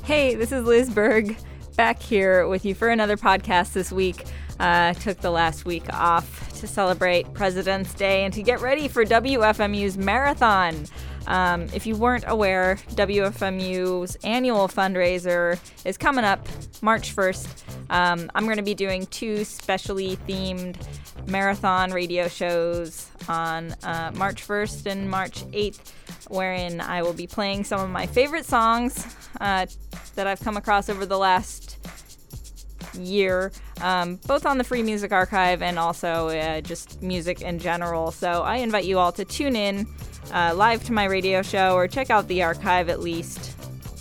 Hey, this is Liz Berg, back here with you for another podcast this week. Took the last week off to celebrate President's Day and to get ready for WFMU's marathon. If you weren't aware, WFMU's annual fundraiser is coming up March 1st. I'm going to be doing two specially themed marathon radio shows on March 1st and March 8th, wherein I will be playing some of my favorite songs that I've come across over the last year, both on the Free Music Archive and also just music in general. So I invite you all to tune in live to my radio show or check out the archive at least.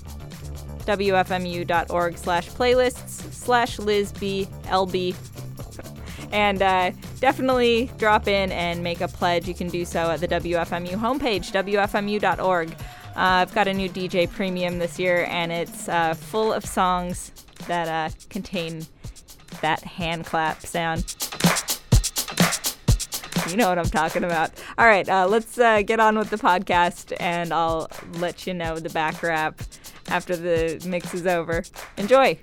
wfmu.org/playlists/LizBLB. And definitely drop in and make a pledge. You can do so at the WFMU homepage, wfmu.org. I've got a new DJ Premium this year, and it's full of songs that contain that hand clap sound. You know what I'm talking about. All right, let's get on with the podcast, and I'll let you know the back rap after the mix is over. Enjoy.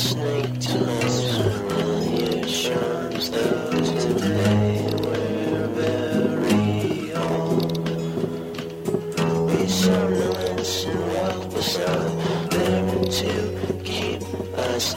snake tongues, familiar charms, though today we're very old. We somnolence and wealth was not there to keep us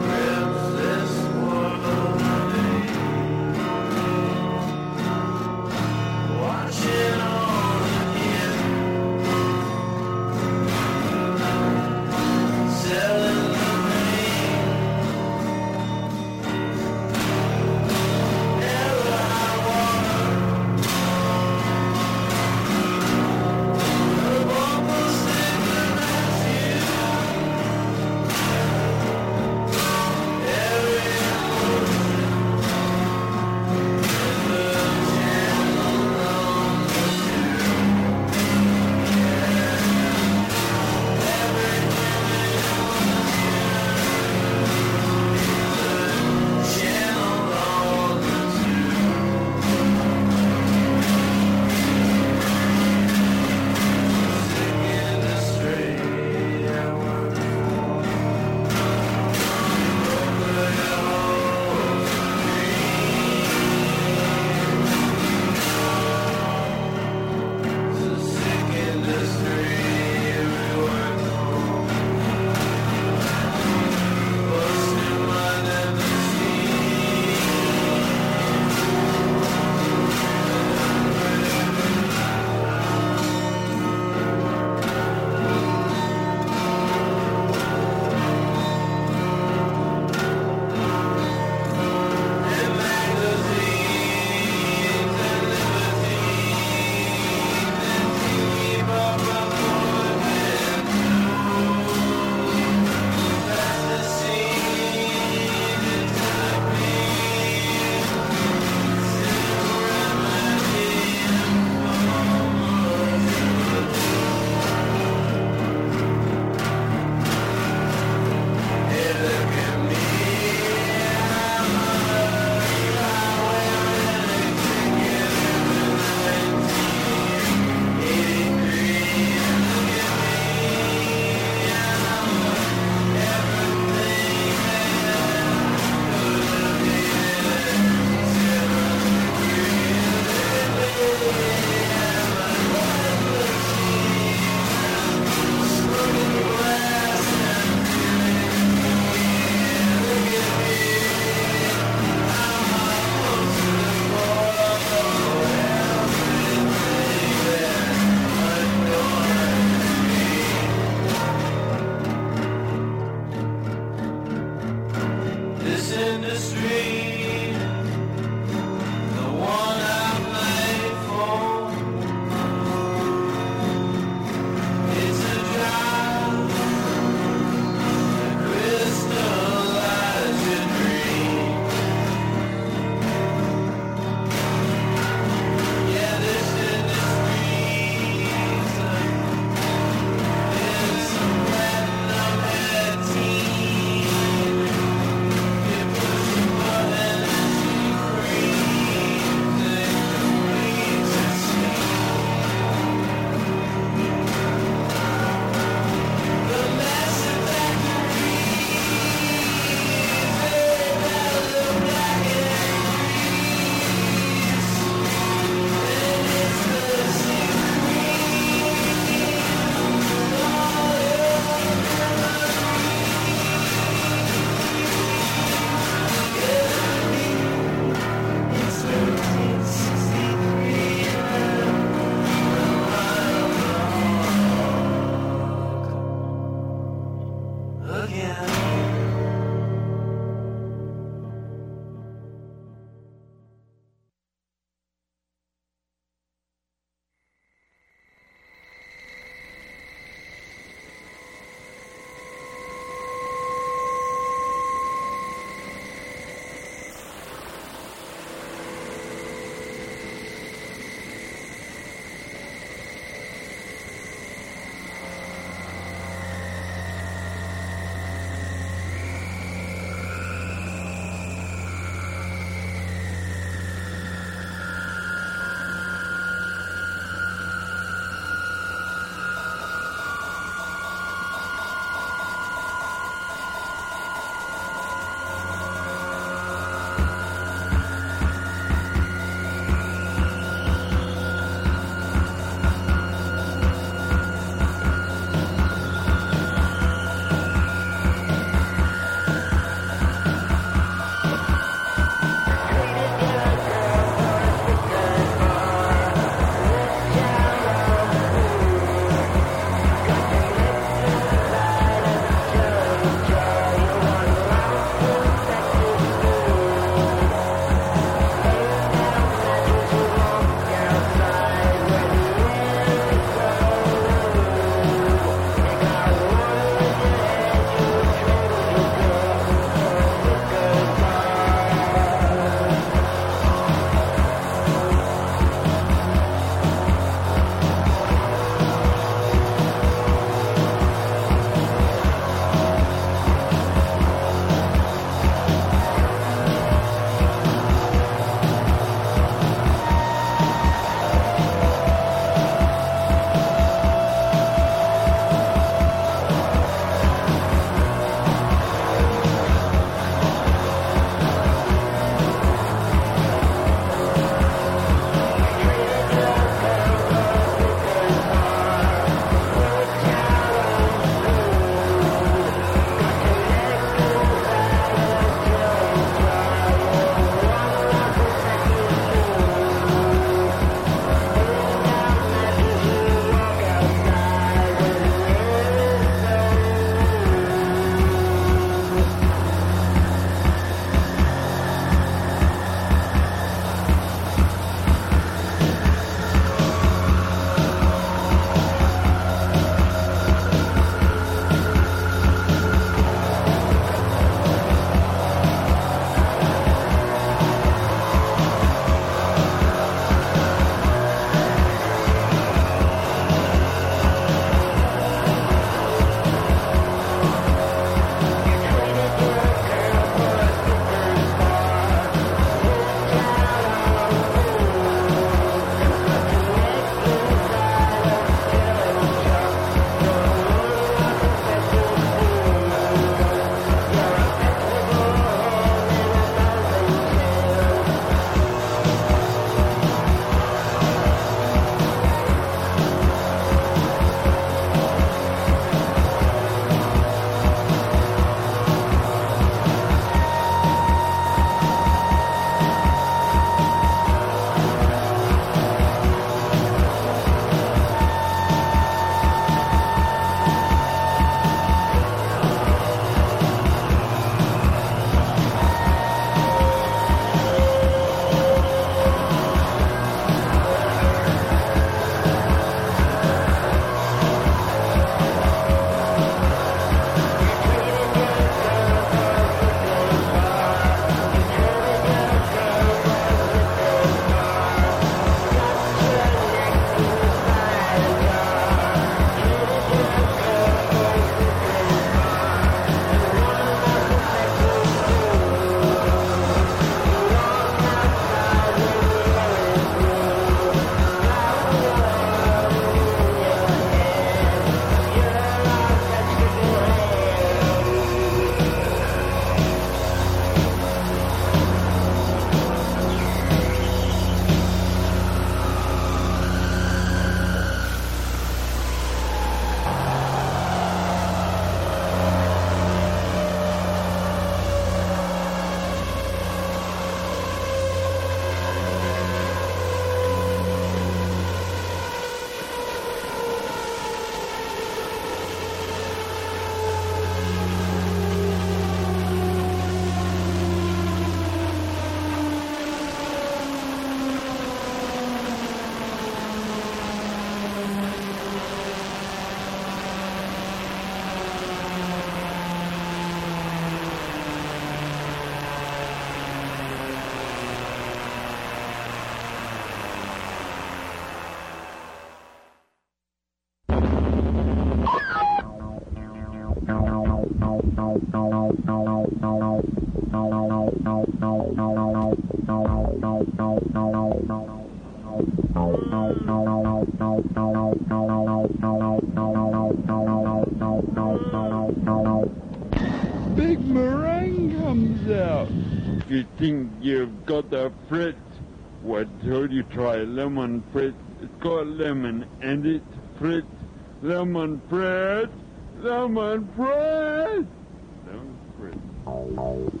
Big meringue comes out. You think you've got the Fritz? Well, I told you try lemon Fritz. It's got lemon and it's Fritz. Lemon Fritz. Lemon Fritz. Lemon Fritz.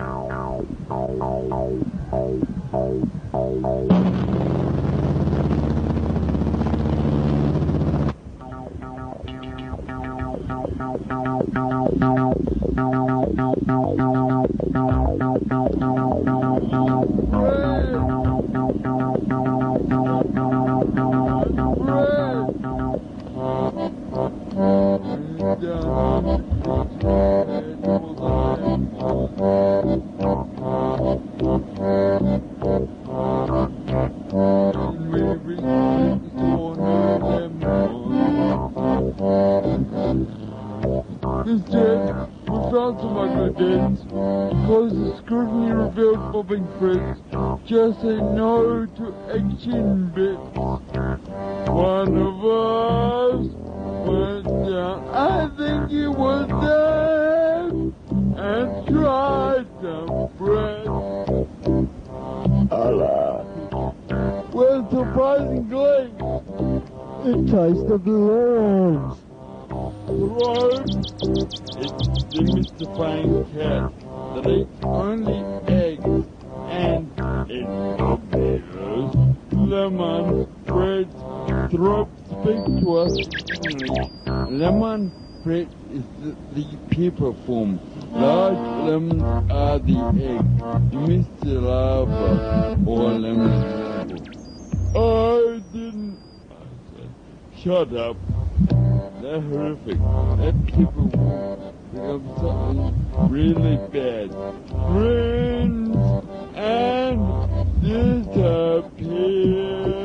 Instead, we found some ugly dates. Because the scrutiny revealed Bobbing Fritz just say no to action bits. One of us went down, I think it was there, and tried some bread. Well, surprisingly, it tasted delicious. Hello? It's the mystifying cat that eats only eggs and it's potatoes. Lemon Fritz throat speaks to us in English. Lemon Fritz is the pepper form. Large lemons are the egg. You missed the larva or lemon. I didn't. Shut up. They're horrific. That people will become something really bad. Friends and disappear.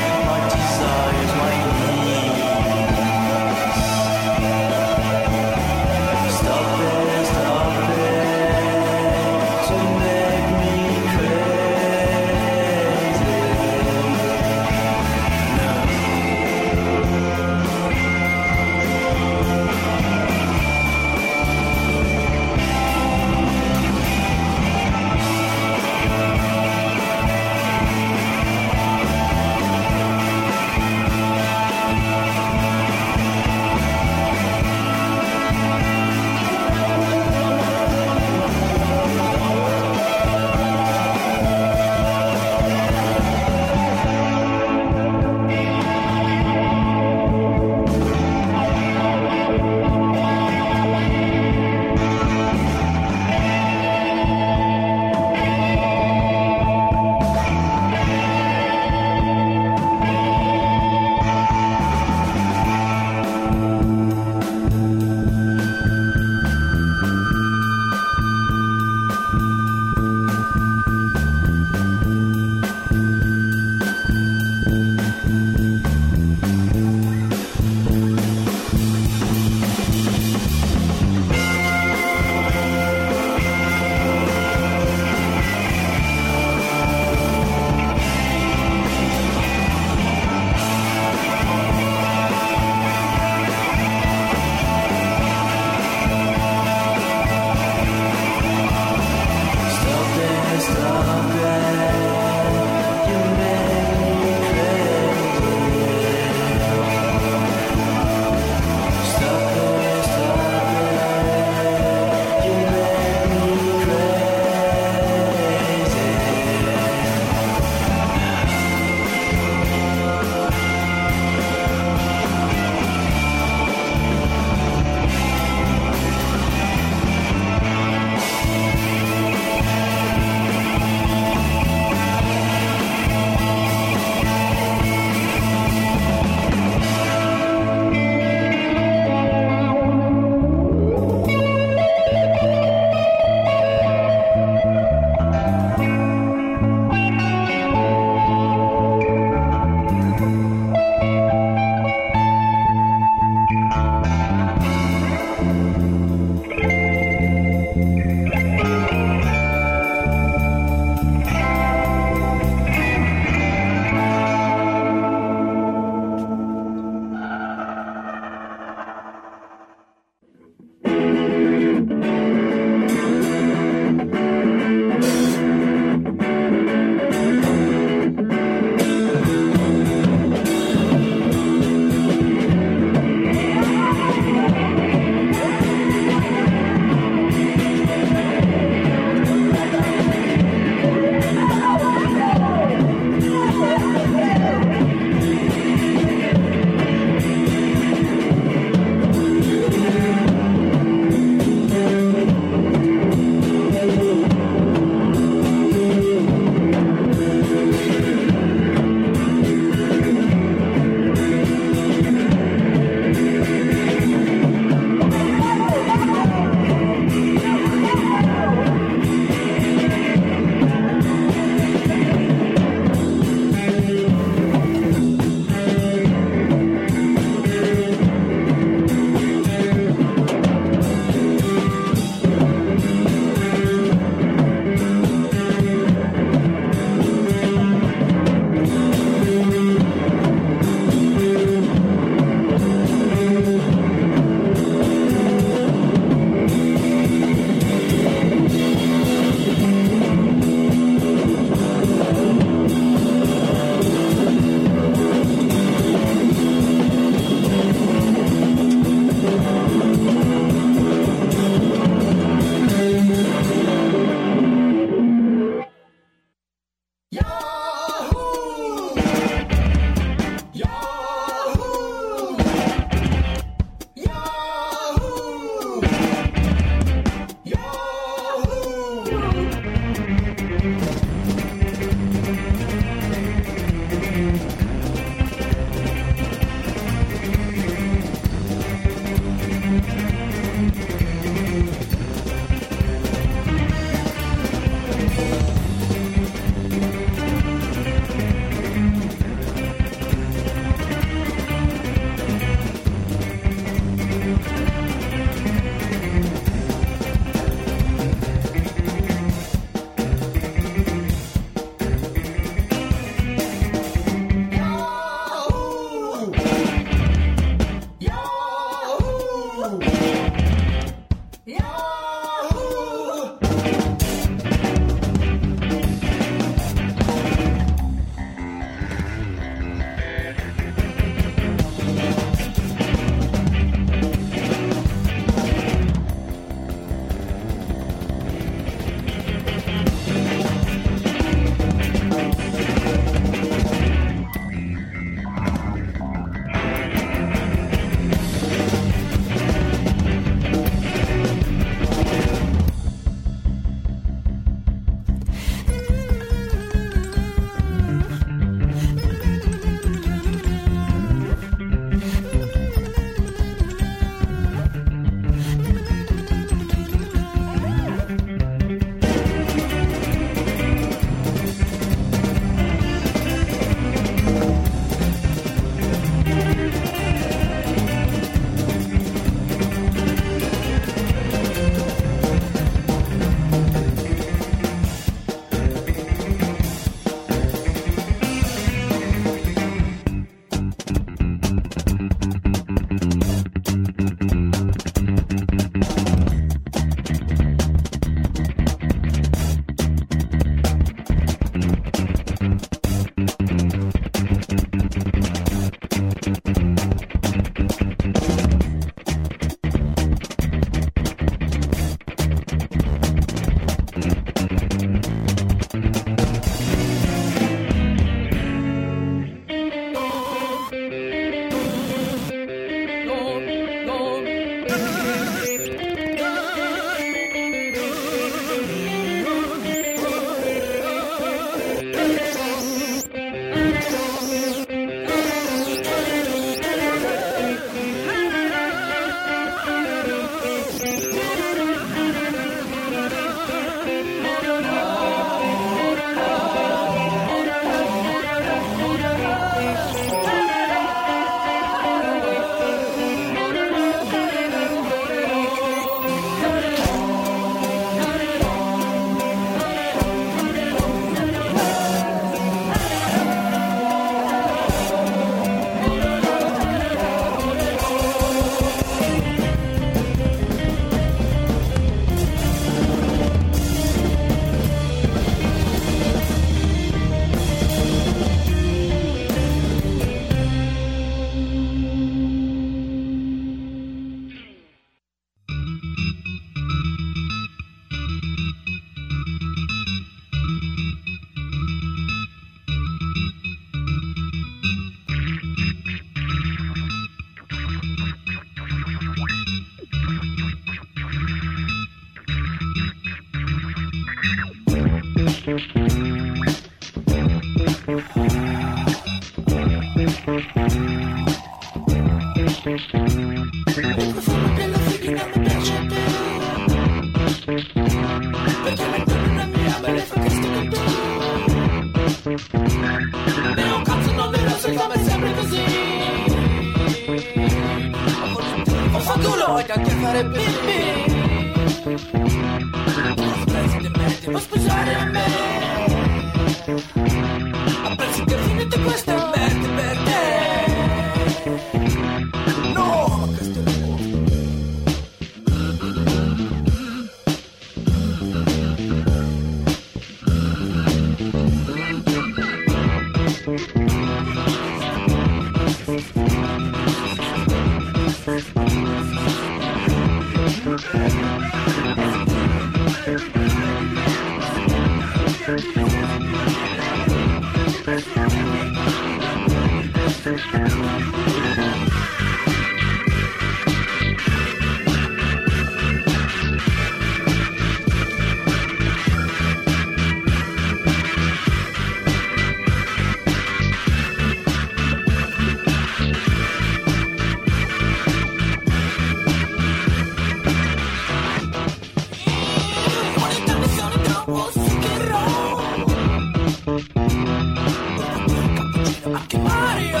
Mario.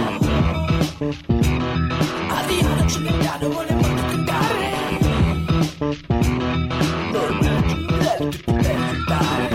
Adriano Celentano vuole molto cantare. Norma Giuliano tutti per fare.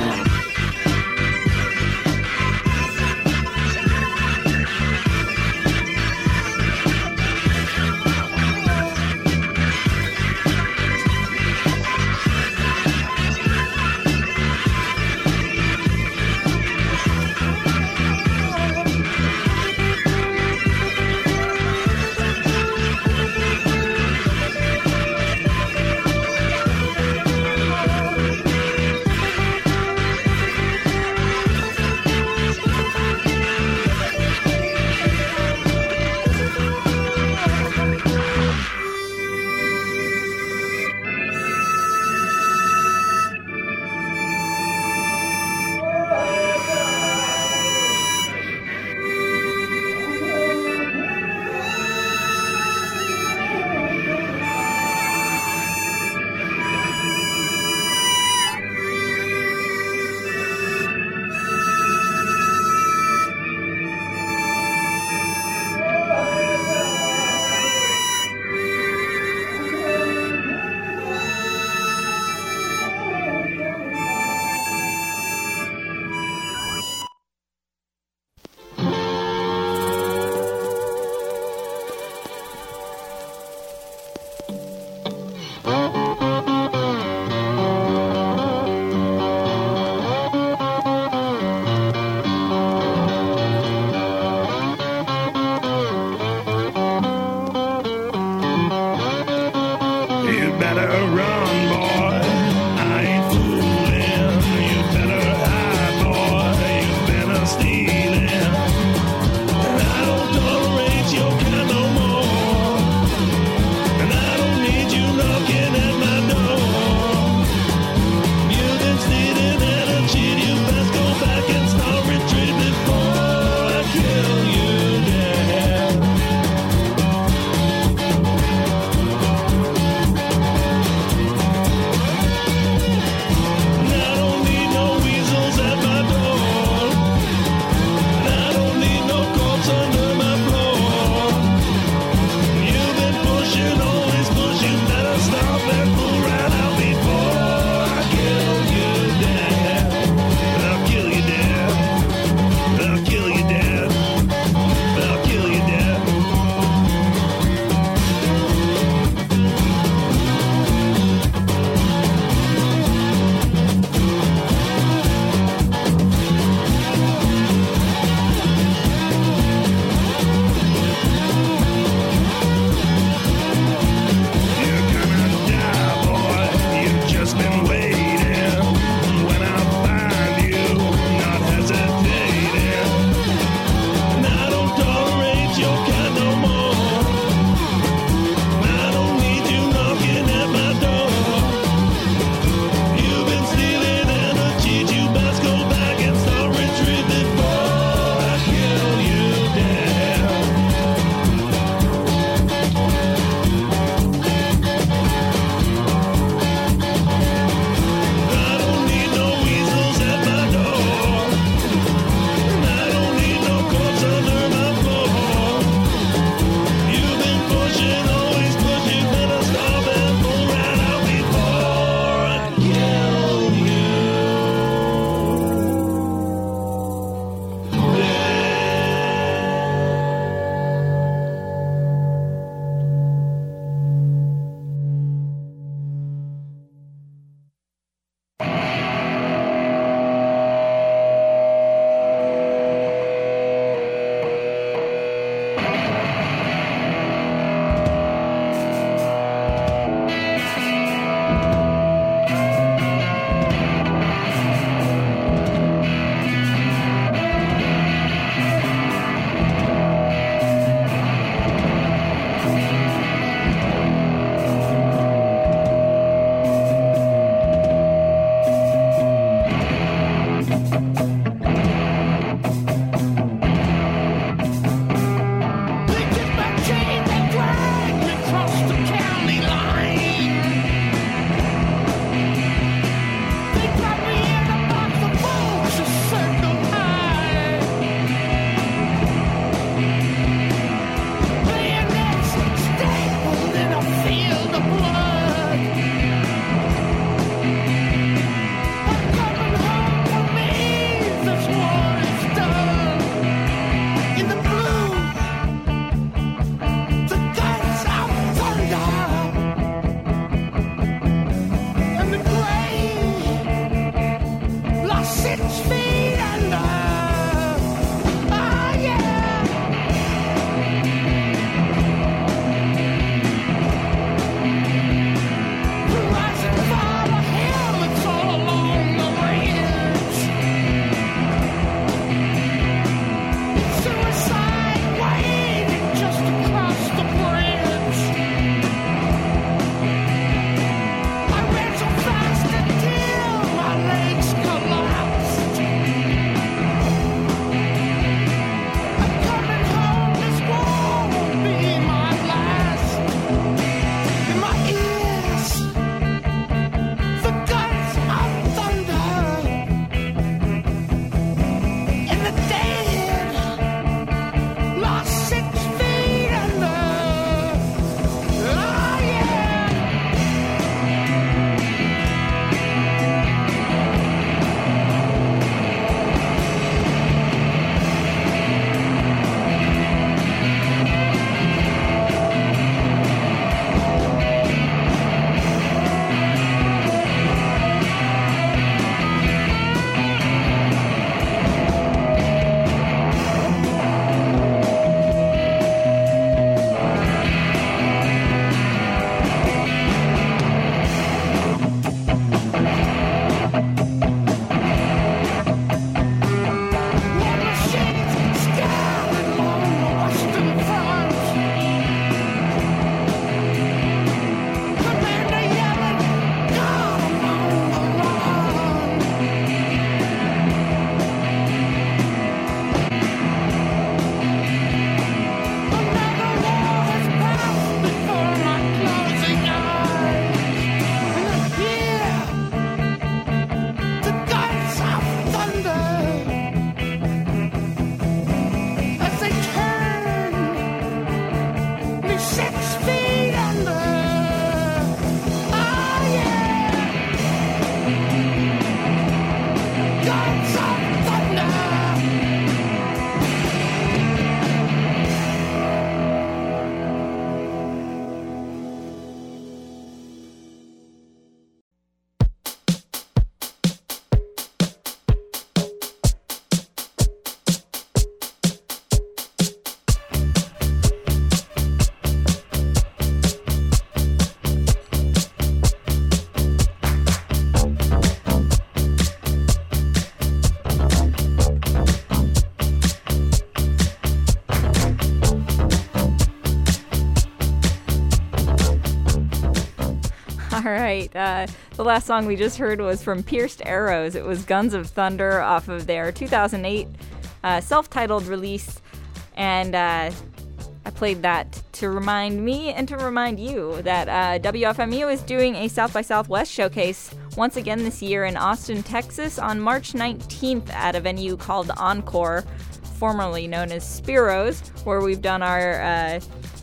right. The last song we just heard was from Pierced Arrows. It was Guns of Thunder off of their 2008 self-titled release. And I played that to remind me and to remind you that WFMU is doing a South by Southwest showcase once again this year in Austin, Texas on March 19th at a venue called Encore, formerly known as Spiro's, where we've done our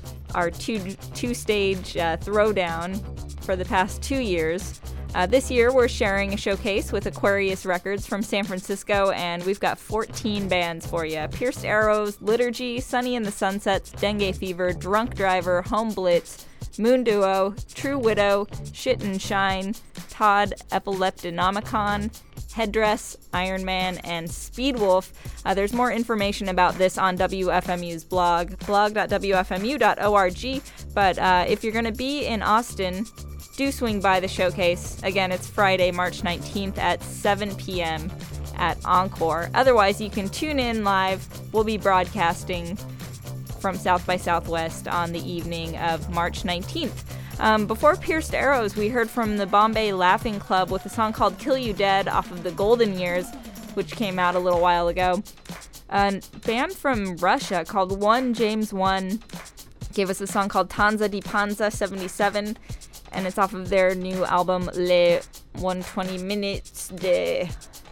two-stage throwdown for the past 2 years. This year, we're sharing a showcase with Aquarius Records from San Francisco, and we've got 14 bands for you. Pierced Arrows, Liturgy, Sunny in the Sunsets, Dengue Fever, Drunk Driver, Home Blitz, Moon Duo, True Widow, Shit and Shine, Todd, Epileptonomicon, Headdress, Iron Man, and Speedwolf. There's more information about this on WFMU's blog, blog.wfmu.org. But if you're going to be in Austin, do swing by the showcase. Again, it's Friday, March 19th at 7 p.m. at Encore. Otherwise, you can tune in live. We'll be broadcasting from South by Southwest on the evening of March 19th. Before Pierced Arrows, we heard from the Bombay Laughing Club with a song called Kill You Dead off of the Golden Years, which came out a little while ago. A band from Russia called One James One gave us a song called Tanza di Panza 77, and it's off of their new album Les 120 Minutes de...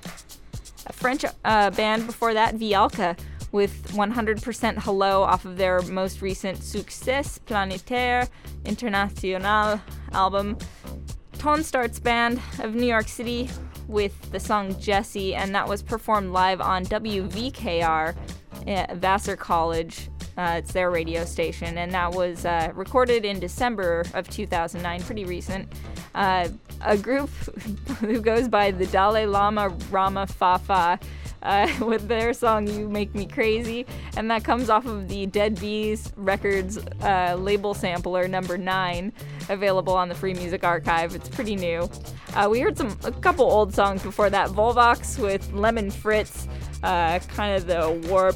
A French band before that, Vialca, with 100% Hello off of their most recent Succès Planétaire International album. Tone Starts Band of New York City with the song Jessie, and that was performed live on WVKR at Vassar College. It's their radio station, and that was recorded in December of 2009, pretty recent. A group who goes by the Dalai Lama Rama Fafa with their song You Make Me Crazy, and that comes off of the Dead Bees Records label sampler number 9, available on the Free Music Archive. It's pretty new. We heard a couple old songs before that. Volvox with Lemon Fritz, kind of the warped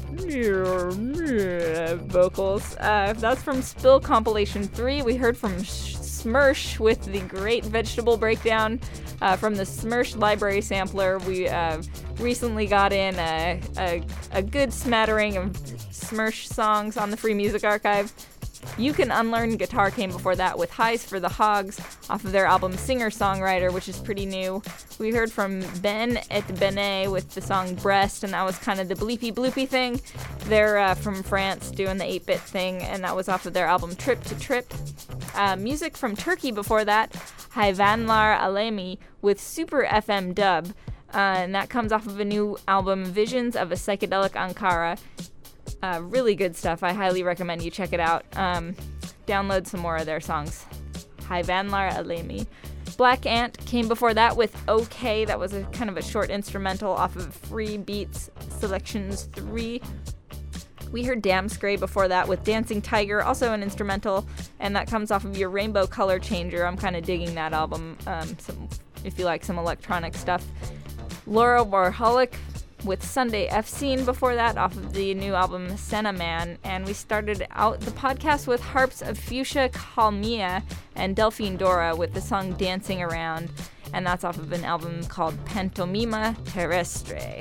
vocals. That's from Spill Compilation 3. We heard from Smirsh with the Great Vegetable Breakdown from the Smirsh Library Sampler. We recently got in a good smattering of Smirsh songs on the Free Music Archive. You Can Unlearn Guitar came before that with Highs for the Hogs off of their album Singer-Songwriter, which is pretty new. We heard from Ben et Benet with the song Breast, and that was kind of the bleepy bloopy thing. They're from France doing the 8-bit thing, and that was off of their album Trip to Trip. Music from Turkey before that, Hayvanlar Alemi with Super FM Dub, and that comes off of a new album, Visions of a Psychedelic Ankara. Really good stuff. I highly recommend you check it out. Download some more of their songs. Hayvanlar Alemi. Black Ant came before that with OK. That was a kind of a short instrumental off of Free Beats Selections 3. We heard Damscray before that with Dancing Tiger, also an instrumental, and that comes off of your Rainbow Color Changer. I'm kind of digging that album, if you like some electronic stuff. Laura Warholic with Sunday F Scene before that off of the new album Senna Man. And we started out the podcast with Harps of Fuchsia Kalmia and Delphine Dora with the song Dancing Around, and that's off of an album called Pantomima Terrestre.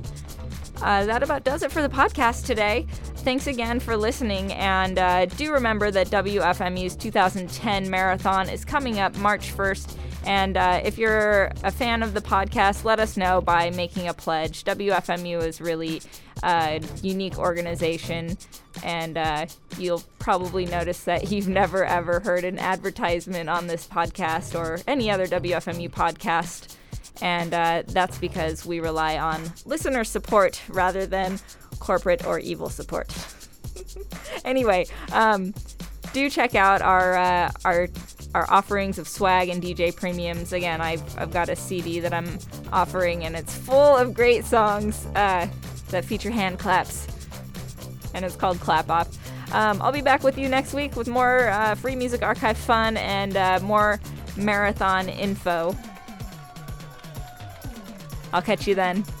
That about does it for the podcast today. Thanks again for listening, and do remember that WFMU's 2010 marathon is coming up March 1st. And if you're a fan of the podcast, let us know by making a pledge. WFMU is really a unique organization, and you'll probably notice that you've never ever heard an advertisement on this podcast or any other WFMU podcast. And that's because we rely on listener support rather than corporate or evil support. Anyway, do check out our offerings of swag and DJ premiums. Again, I've got a CD that I'm offering, and it's full of great songs that feature hand claps, and it's called Clap Off. I'll be back with you next week with more Free Music Archive fun and more marathon info. I'll catch you then.